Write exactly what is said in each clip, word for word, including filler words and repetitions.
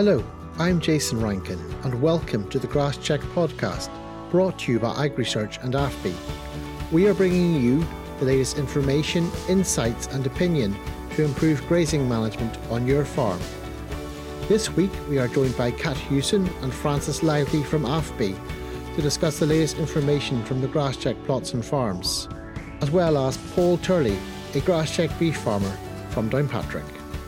Hello, I'm Jason Rankin and welcome to the Grass Check podcast, brought to you by AgResearch and A F B I. We are bringing you the latest information, insights and opinion to improve grazing management on your farm. This week we are joined by Kat Hewson and Francis Lively from A F B I to discuss the latest information from the Grass Check plots and farms, as well as Paul Turley, a Grass Check beef farmer from Downpatrick.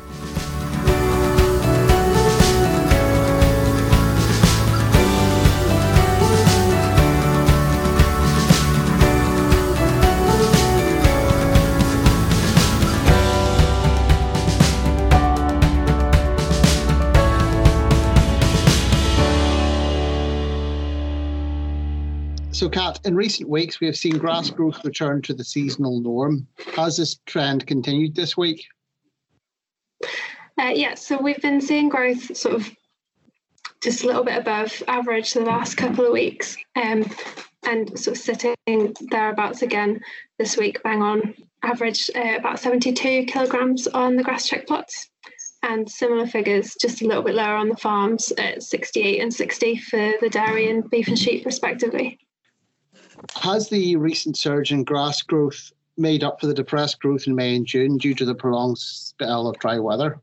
So, Kat, in recent weeks, we have seen grass growth return to the seasonal norm. Has this trend continued this week? Uh, yeah, so we've been seeing growth sort of just a little bit above average the last couple of weeks, um, and sort of sitting thereabouts again this week, bang on average, uh, about seventy-two kilograms on the grass check plots. And similar figures, just a little bit lower on the farms at sixty-eight and sixty for the dairy and beef and sheep respectively. Has the recent surge in grass growth made up for the depressed growth in May and June due to the prolonged spell of dry weather?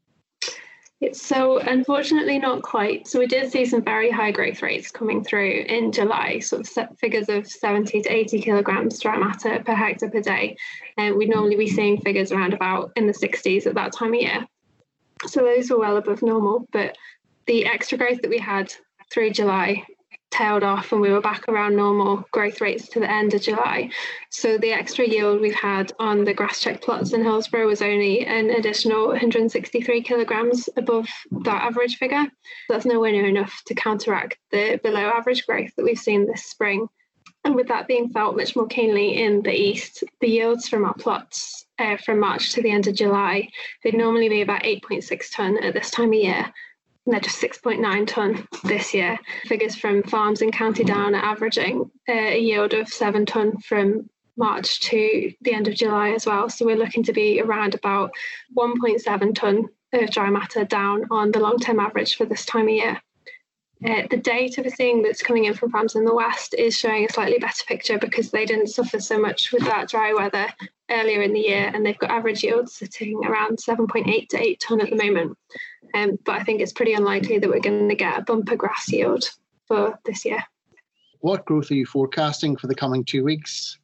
It's so unfortunately not quite. So we did see some very high growth rates coming through in July, sort of set figures of seventy to eighty kilograms dry matter per hectare per day. And we'd normally be seeing figures around about in the sixties at that time of year. So those were well above normal, but the extra growth that we had through July tailed off and we were back around normal growth rates to the end of July. So the extra yield we've had on the grass check plots in Hillsborough was only an additional one hundred sixty-three kilograms above that average figure. That's nowhere near enough to counteract the below average growth that we've seen this spring. And with that being felt much more keenly in the east, the yields from our plots uh, from March to the end of July, they'd normally be about eight point six tonne at this time of year. And they're just six point nine tonne this year. Figures from farms in County Down are averaging uh, a yield of seven tonne from March to the end of July as well. So we're looking to be around about one point seven tonne of dry matter down on the long-term average for this time of year. Uh, the data we're seeing that's coming in from farms in the west is showing a slightly better picture because they didn't suffer so much with that dry weather earlier in the year, and they've got average yields sitting around seven point eight to eight tonne at the moment. Um, but I think it's pretty unlikely that we're going to get a bumper grass yield for this year. What growth are you forecasting for the coming two weeks?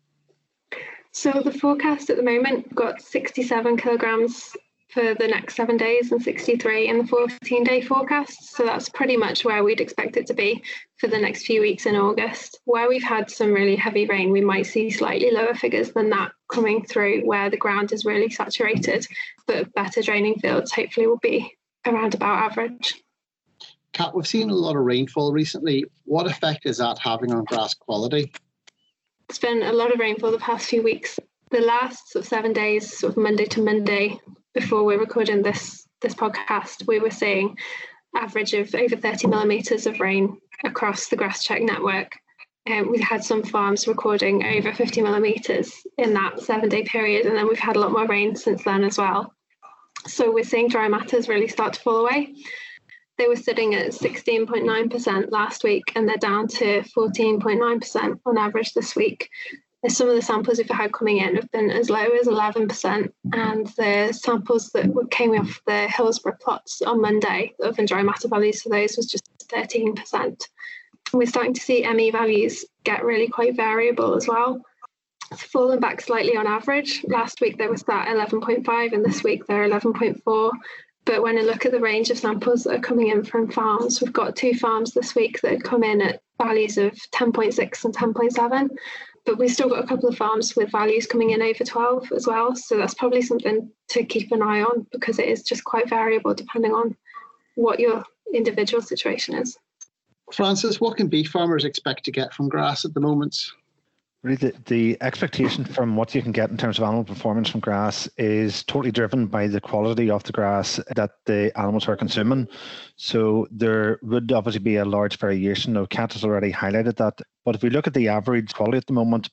So the forecast at the moment, we've got sixty-seven kilograms for the next seven days and sixty-three in the fourteen-day forecast. So that's pretty much where we'd expect it to be for the next few weeks in August. Where we've had some really heavy rain, we might see slightly lower figures than that coming through where the ground is really saturated, but better draining fields hopefully will be around about average. Kat, we've seen a lot of rainfall recently. What effect is that having on grass quality? It's been a lot of rainfall the past few weeks. The last sort of seven days, sort of Monday to Monday, before we're recording this this podcast, we were seeing average of over thirty millimetres of rain across the grass check network. Um, we had some farms recording over fifty millimetres in that seven day period, and then we've had a lot more rain since then as well. So we're seeing dry matters really start to fall away. They were sitting at sixteen point nine percent last week, and they're down to fourteen point nine percent on average this week. Some of the samples we've had coming in have been as low as eleven percent, and the samples that came off the Hillsborough plots on Monday, the oven dry matter values for those was just thirteen percent. We're starting to see M E values get really quite variable as well. It's fallen back slightly on average. Last week there was that eleven point five, and this week they're eleven point four. But when I look at the range of samples that are coming in from farms, we've got two farms this week that had come in at values of ten point six and ten point seven. But we've still got a couple of farms with values coming in over twelve as well. So that's probably something to keep an eye on because it is just quite variable depending on what your individual situation is. Francis, what can beef farmers expect to get from grass at the moment? Really, the, the expectation from what you can get in terms of animal performance from grass is totally driven by the quality of the grass that the animals are consuming. So there would obviously be a large variation. Now, Kat has already highlighted that. But if we look at the average quality at the moment,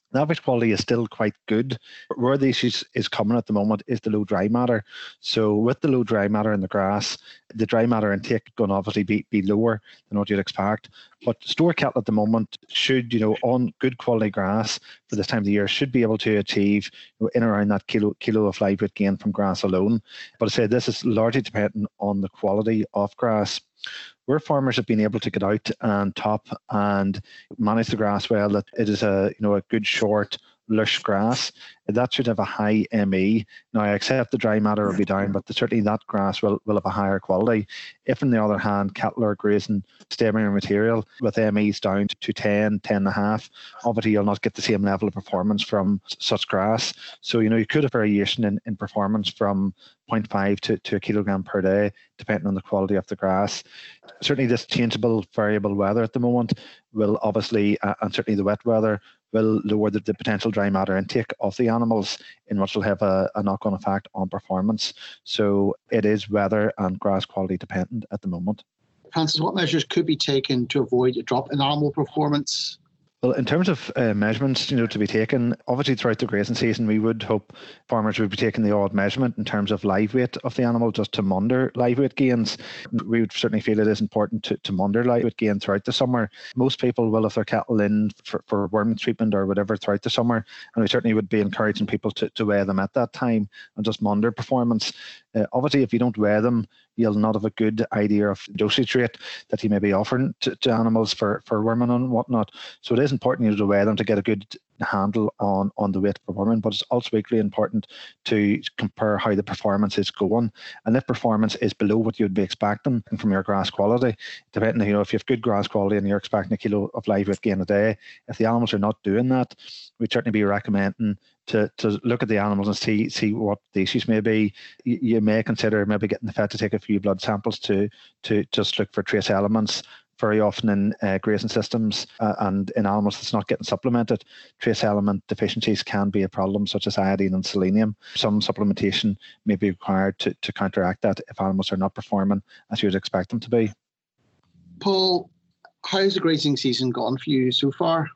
The average quality is still quite good. Where the issue is coming at the moment is the low dry matter. So with the low dry matter in the grass, the dry matter intake is going to obviously be, be lower than what you'd expect. But store cattle at the moment should, you know, on good quality grass for this time of the year, should be able to achieve, you know, in around that kilo kilo of live weight gain from grass alone. But I say this is largely dependent on the quality of grass. Where farmers have been able to get out and top and manage the grass well, that it is a, you know, a good short lush grass, that should have a high M E. Now, I accept the dry matter will be down, but certainly that grass will, will have a higher quality. If, on the other hand, cattle are grazing stable material with M Es down to ten, ten and a half, obviously you'll not get the same level of performance from such grass. So, you know, you could have variation in, in performance from zero point five to, to a kilogram per day, depending on the quality of the grass. Certainly this changeable variable weather at the moment will obviously, uh, and certainly the wet weather, will lower the, the potential dry matter intake of the animals, in which will have a, a knock-on effect on performance. So it is weather and grass quality dependent at the moment. Francis, what measures could be taken to avoid a drop in animal performance? Well, in terms of uh, measurements, you know, to be taken, obviously throughout the grazing season, we would hope farmers would be taking the odd measurement in terms of live weight of the animal, just to monitor live weight gains. We would certainly feel it is important to, to monitor live weight gain throughout the summer. Most people will have their cattle in for, for worm treatment or whatever throughout the summer, and we certainly would be encouraging people to, to weigh them at that time and just monitor performance. Uh, obviously, if you don't weigh them, you'll not have a good idea of dosage rate that you may be offering to, to animals for, for worming and whatnot. So it is important, you know, to weigh them to get a good handle on, on the weight for worming, but it's also equally important to compare how the performance is going. And if performance is below what you'd be expecting from your grass quality, depending, you know, if you have good grass quality and you're expecting a kilo of live weight gain a day, if the animals are not doing that, we'd certainly be recommending to, to look at the animals and see see what the issues may be. You, you may consider maybe getting the vet to take a few blood samples to to just look for trace elements. Very often in uh, grazing systems uh, and in animals that's not getting supplemented, trace element deficiencies can be a problem, such as iodine and selenium. Some supplementation may be required to, to counteract that if animals are not performing as you would expect them to be. Paul, how's the grazing season gone for you so far?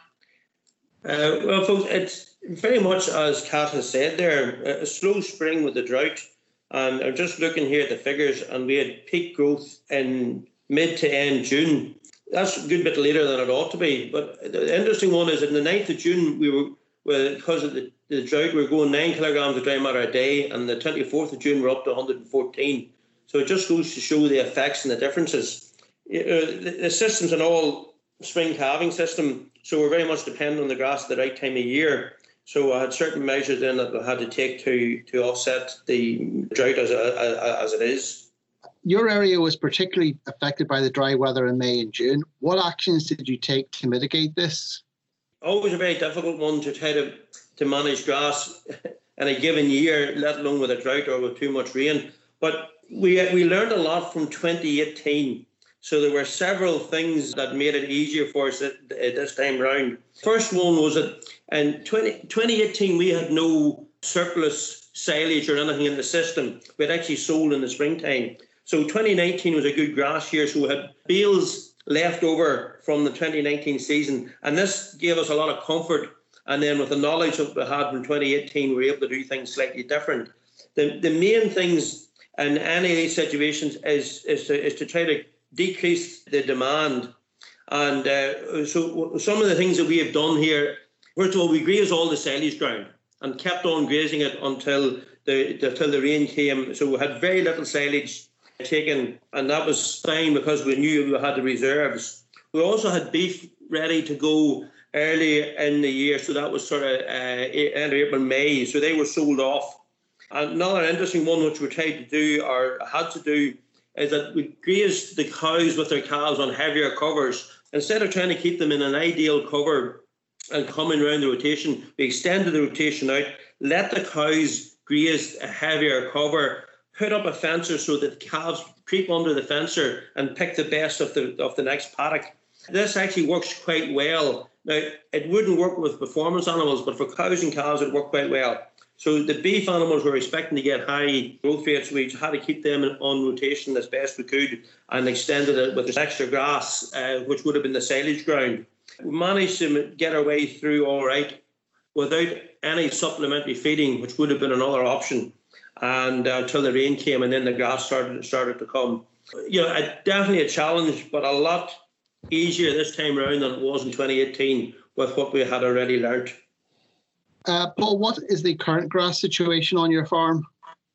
Uh, well, folks, it's very much as Kat has said there, a slow spring with the drought. And I'm just looking here at the figures, and we had peak growth in mid to end June. That's a good bit later than it ought to be. But the interesting one is on the ninth of June, we were, well, because of the, the drought, we were going nine kilograms of dry matter a day, and the twenty-fourth of June, we're up to one hundred fourteen. So it just goes to show the effects and the differences. You know, the, the system's an all spring calving system, so we're very much dependent on the grass at the right time of year. So I had certain measures then that I had to take to to offset the drought as, a, as it is. Your area was particularly affected by the dry weather in May and June. What actions did you take to mitigate this? Always a very difficult one to try to, to manage grass in a given year, let alone with a drought or with too much rain. But we we learned a lot from twenty eighteen. So there were several things that made it easier for us at, at this time round. First one was that in twenty eighteen, we had no surplus silage or anything in the system. We had actually sold in the springtime. So twenty nineteen was a good grass year, so we had bales left over from the twenty nineteen season, and this gave us a lot of comfort. And then with the knowledge that we had from twenty eighteen, we were able to do things slightly different. The the main things in any of these situations is, is, to, is to try to decrease the demand. And uh, so some of the things that we have done here, first of all, we grazed all the silage ground and kept on grazing it until the, the, until the rain came. So we had very little silage taken, and that was fine because we knew we had the reserves. We also had beef ready to go early in the year, so that was sort of uh, end of April, May, so they were sold off. Another interesting one which we tried to do or had to do is that we grazed the cows with their calves on heavier covers. Instead of trying to keep them in an ideal cover and coming around the rotation, we extended the rotation out, let the cows graze a heavier cover, put up a fencer so that the calves creep under the fencer and pick the best of the of the next paddock. This actually works quite well. Now, it wouldn't work with performance animals, but for cows and calves, it worked quite well. So the beef animals were expecting to get high growth rates. We had to keep them on rotation as best we could and extended it with this extra grass, uh, which would have been the silage ground. We managed to get our way through all right. without any supplementary feeding, which would have been another option, and uh, until the rain came and then the grass started started to come. You know, a, definitely a challenge, but a lot easier this time around than it was in twenty eighteen with what we had already learnt. Uh, Paul, what is the current grass situation on your farm?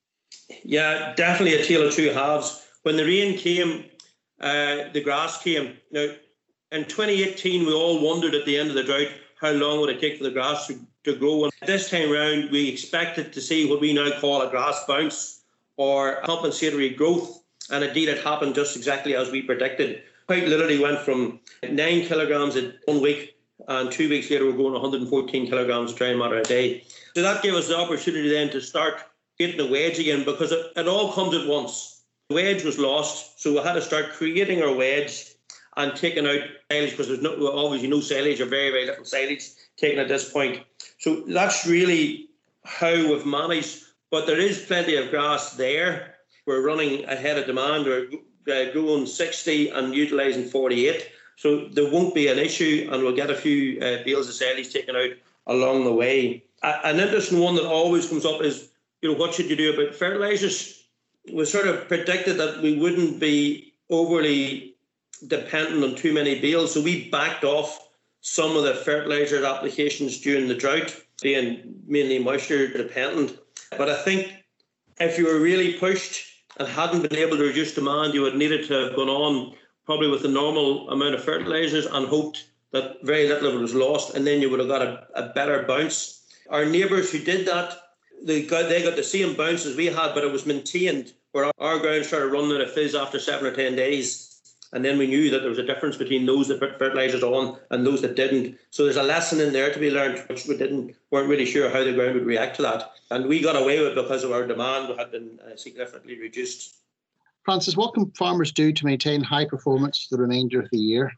Yeah, definitely a tale of two halves. When the rain came, uh, the grass came. Now, in twenty eighteen, we all wondered at the end of the drought how long would it take for the grass to, to grow. And this time round, we expected to see what we now call a grass bounce or compensatory growth. And indeed, it happened just exactly as we predicted. Quite literally went from nine kilograms in one week, and two weeks later, we're going one hundred fourteen kilograms dry matter a day. So that gave us the opportunity then to start getting the wedge again, because it, it all comes at once. The wedge was lost, so we had to start creating our wedge and taking out silage, because there's no, obviously no silage or very, very little silage taken at this point. So that's really how we've managed. But there is plenty of grass there. We're running ahead of demand. We're uh, growing sixty and utilising forty-eight. So there won't be an issue, and we'll get a few uh, bales of silage taken out along the way. A- an interesting one that always comes up is, you know, what should you do about fertilisers? We sort of predicted that we wouldn't be overly dependent on too many bales, so we backed off some of the fertiliser applications during the drought, being mainly moisture dependent. But I think if you were really pushed and hadn't been able to reduce demand, you would needed to have gone on probably with the normal amount of fertilisers and hoped that very little of it was lost, and then you would have got a, a better bounce. Our neighbours who did that, they got, they got the same bounce as we had, but it was maintained, where our ground started running out of fizz after seven or ten days. And then we knew that there was a difference between those that put fertilisers on and those that didn't. So there's a lesson in there to be learned, which we didn't weren't really sure how the ground would react to that. And we got away with it because of our demand had been uh, significantly reduced. Francis, what can farmers do to maintain high performance for the remainder of the year?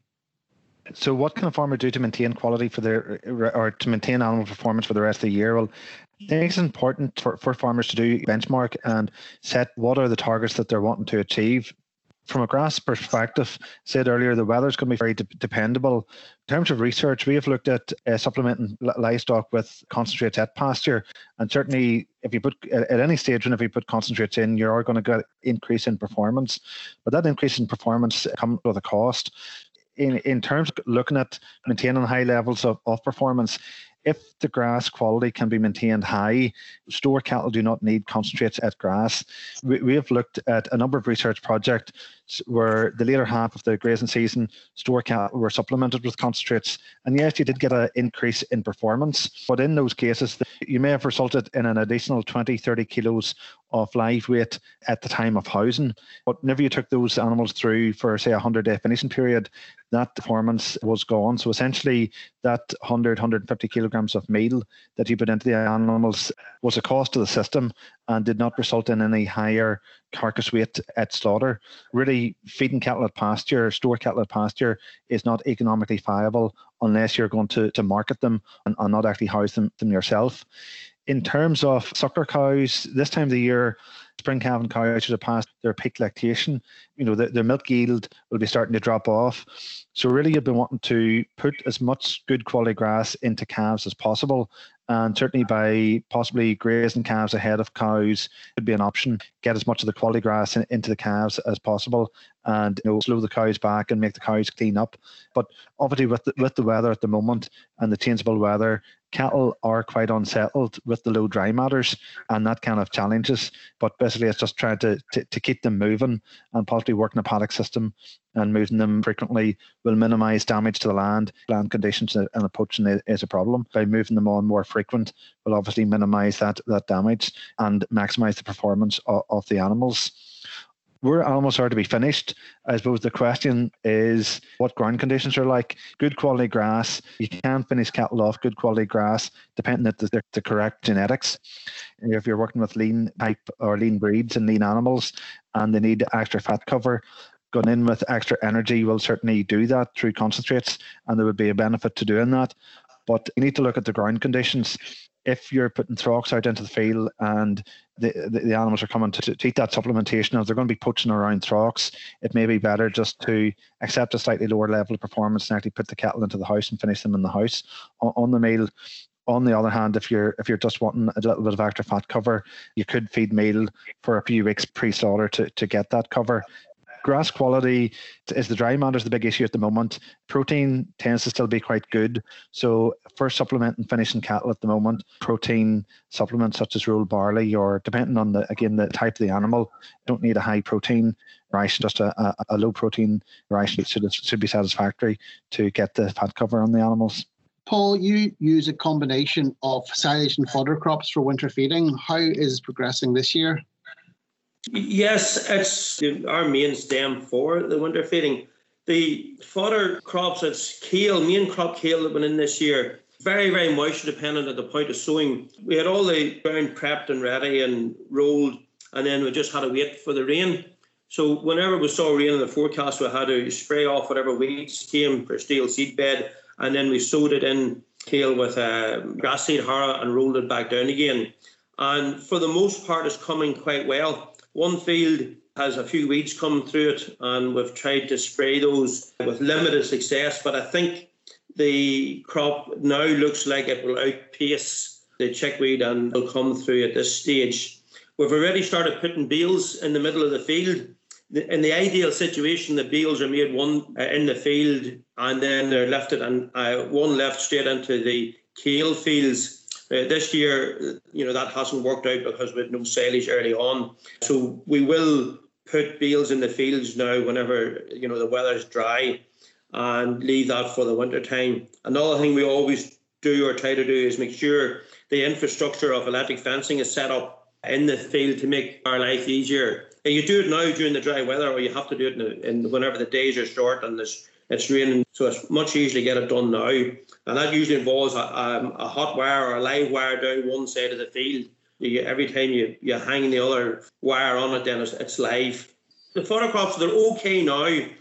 So what can a farmer do to maintain quality for their, or to maintain animal performance for the rest of the year? Well, I think it's important for, for farmers to do benchmark and set what are the targets that they're wanting to achieve. From a grass perspective, said earlier, the weather is going to be very de- dependable. In terms of research, we have looked at uh, supplementing livestock with concentrates at pasture. And certainly, if you put at any stage, whenever you put concentrates in, you are going to get increase in performance. But that increase in performance comes with a cost. In, in terms of looking at maintaining high levels of, of performance, if the grass quality can be maintained high, store cattle do not need concentrates at grass. We, we have looked at a number of research projects where the later half of the grazing season, store cattle were supplemented with concentrates. And yes, you did get an increase in performance, but in those cases, you may have resulted in an additional twenty, thirty kilos of live weight at the time of housing. But whenever you took those animals through for, say, a one hundred day finishing period, that performance was gone. So essentially, that one hundred, one hundred fifty kilograms of meal that you put into the animals was a cost to the system and did not result in any higher carcass weight at slaughter. Really, feeding cattle at pasture, store cattle at pasture, is not economically viable unless you're going to, to market them and, and not actually house them, them yourself. In terms of suckler cows, this time of the year, spring calving cows should have passed their peak lactation. You know, the, their milk yield will be starting to drop off. So really, you've been wanting to put as much good quality grass into calves as possible. And certainly by possibly grazing calves ahead of cows could be an option. Get as much of the quality grass in, into the calves as possible, and you know, slow the cows back and make the cows clean up. But obviously with the, with the weather at the moment and the changeable weather, cattle are quite unsettled with the low dry matters and that kind of challenges. But basically it's just trying to, to, to keep them moving, and possibly working a paddock system and moving them frequently will minimise damage to the land. Land conditions and poaching is a problem. By moving them on more frequent will obviously minimise that, that damage and maximise the performance of, of the animals. Where animals are to be finished, I suppose the question is what ground conditions are like. Good quality grass, you can finish cattle off good quality grass depending on the, the correct genetics. If you're working with lean type or lean breeds and lean animals and they need extra fat cover, going in with extra energy will certainly do that through concentrates, and there would be a benefit to doing that. But you need to look at the ground conditions. If you're putting throcks out into the field and the, the, the animals are coming to, to eat that supplementation, if they're going to be poaching around throcks, it may be better just to accept a slightly lower level of performance and actually put the cattle into the house and finish them in the house on, on the meal. On the other hand, if you're if you're just wanting a little bit of extra fat cover, you could feed meal for a few weeks pre-slaughter to, to get that cover. Grass quality is the dry matter is the big issue at the moment. Protein tends to still be quite good. So for supplementing finishing cattle at the moment, protein supplements such as rolled barley, or depending on the again the type of the animal, don't need a high protein ration. Just a, a, a low protein ration should should be satisfactory to get the fat cover on the animals. Paul, you use a combination of silage and fodder crops for winter feeding. How is it progressing this year? Yes, it's our main stem for the winter feeding. The fodder crops, it's kale, main crop kale that went in this year. Very, very moisture dependent at the point of sowing. We had all the ground prepped and ready and rolled, and then we just had to wait for the rain. So whenever we saw rain in the forecast, we had to spray off whatever weeds came for steel seed bed, and then we sowed it in kale with uh, grass seed harrow and rolled it back down again. And for the most part, it's coming quite well. One field has a few weeds come through it, and we've tried to spray those with limited success. But I think the crop now looks like it will outpace the chickweed and will come through at this stage. We've already started putting bales in the middle of the field. In the ideal situation, the bales are made one in the field, and then they're lifted and uh, one left straight into the kale fields. Uh, this year, you know, that hasn't worked out because we had no silage early on. So we will put bales in the fields now whenever, you know, the weather's dry, and leave that for the winter time. Another thing we always do or try to do is make sure the infrastructure of electric fencing is set up in the field to make our life easier. And you do it now during the dry weather, or you have to do it in, the, in whenever the days are short and there's, it's raining. So it's much easier to get it done now. And that usually involves a, um, a hot wire or a live wire down one side of the field. You, every time you, you hang the other wire on it, then it's, it's live. The fodder crops, they're okay now. And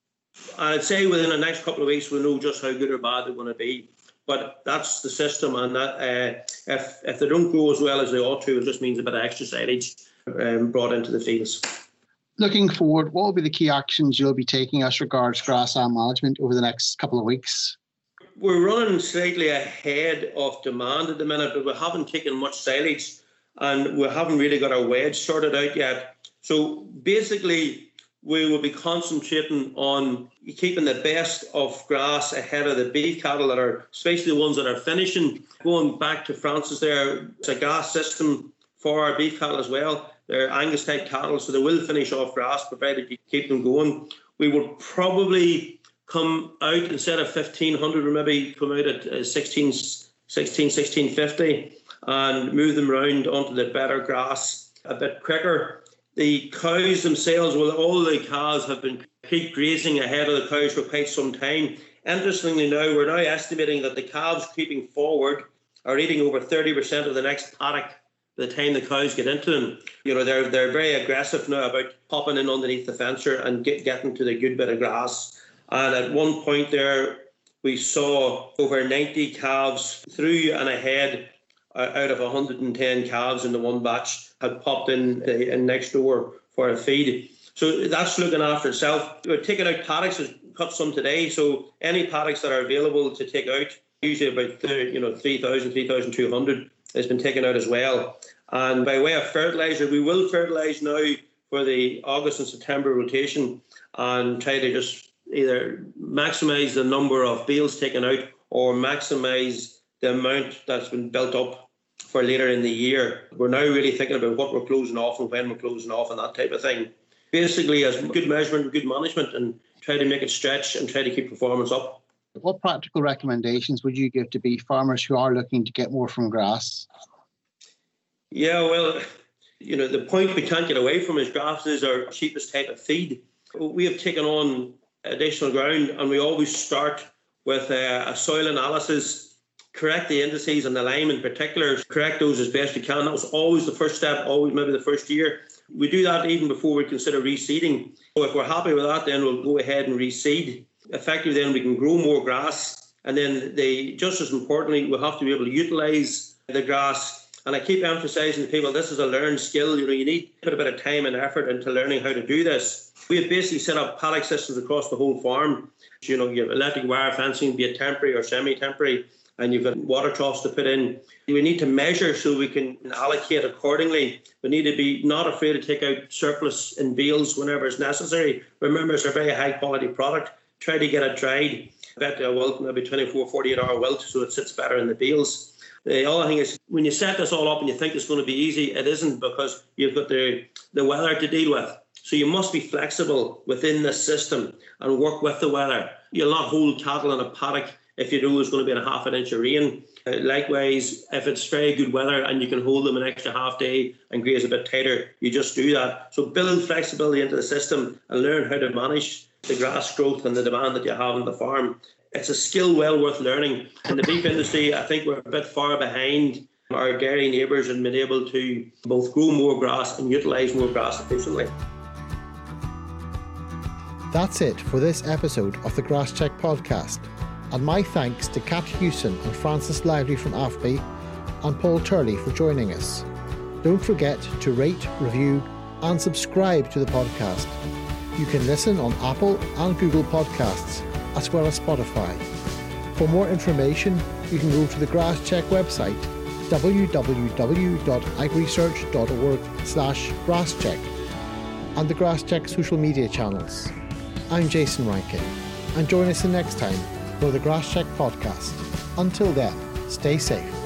I'd say within the next couple of weeks, we'll know just how good or bad they're going to be. But that's the system. And that uh, if, if they don't grow as well as they ought to, it just means a bit of extra silage um, brought into the fields. Looking forward, what will be the key actions you'll be taking as regards grassland management over the next couple of weeks? We're running slightly ahead of demand at the minute, but we haven't taken much silage and we haven't really got our wedge sorted out yet. So basically, we will be concentrating on keeping the best of grass ahead of the beef cattle that are, especially the ones that are finishing. Going back to Francis there, it's a gas system for our beef cattle as well. They're Angus type cattle, so they will finish off grass provided you keep them going. We will probably come out instead of fifteen hundred, or maybe come out at uh, sixteen, sixteen, sixteen fifty and move them around onto the better grass a bit quicker. The cows themselves, well, all the calves have been peak grazing ahead of the cows for quite some time. Interestingly now, we're now estimating that the calves creeping forward are eating over thirty percent of the next paddock by the time the cows get into them. You know, they're they're very aggressive now about popping in underneath the fencer and get, getting to the good bit of grass. And at one point there, we saw over ninety calves through and ahead uh, out of one hundred ten calves in the one batch had popped in, uh, in next door for a feed. So that's looking after itself. We're taking out paddocks, we've cut some today. So any paddocks that are available to take out, usually about you know three thousand, three thousand two hundred, has been taken out as well. And by way of fertiliser, we will fertilise now for the August and September rotation and try to just either maximise the number of bales taken out or maximise the amount that's been built up for later in the year. We're now really thinking about what we're closing off and when we're closing off and that type of thing. Basically, as good measurement, good management, and try to make it stretch and try to keep performance up. What practical recommendations would you give to beef farmers who are looking to get more from grass? Yeah, well, you know, the point we can't get away from is grass is our cheapest type of feed. We have taken on additional ground, and we always start with a, a soil analysis, correct the indices and the lime in particular, correct those as best we can. That was always the first step, always maybe the first year. We do that even before we consider reseeding. So if we're happy with that, then we'll go ahead and reseed. Effectively, then we can grow more grass. And then they, just as importantly, we'll have to be able to utilise the grass. And I keep emphasising to people, this is a learned skill. You know, you need to put a bit of time and effort into learning how to do this. We have basically set up paddock systems across the whole farm. You know, you have electric wire fencing, be it temporary or semi-temporary, and you've got water troughs to put in. We need to measure so we can allocate accordingly. We need to be not afraid to take out surplus in bales whenever it's necessary. Remember, it's a very high quality product. Try to get it dried. Bet a wilt, maybe twenty-four, forty-eight hour wilt, so it sits better in the bales. The other thing is, when you set this all up and you think it's going to be easy, it isn't, because you've got the, the weather to deal with. So you must be flexible within this system and work with the weather. You'll not hold cattle in a paddock if you know there's going to be a half an inch of rain. Uh, likewise, if it's very good weather and you can hold them an extra half day and graze a bit tighter, you just do that. So build flexibility into the system and learn how to manage the grass growth and the demand that you have on the farm. It's a skill well worth learning. In the beef industry, I think we're a bit far behind our dairy neighbours in being able to both grow more grass and utilise more grass efficiently. That's it for this episode of the Grass Check podcast. And my thanks to Kat Hewson and Francis Lively from A F B I and Paul Turley for joining us. Don't forget to rate, review and subscribe to the podcast. You can listen on Apple and Google Podcasts, as well as Spotify. For more information, you can go to the Grass Check website, w w w dot agrisearch dot org slash grasscheck, and the Grass Check social media channels. I'm Jason Rankin, and join us the next time for the Grass Check podcast. Until then, stay safe.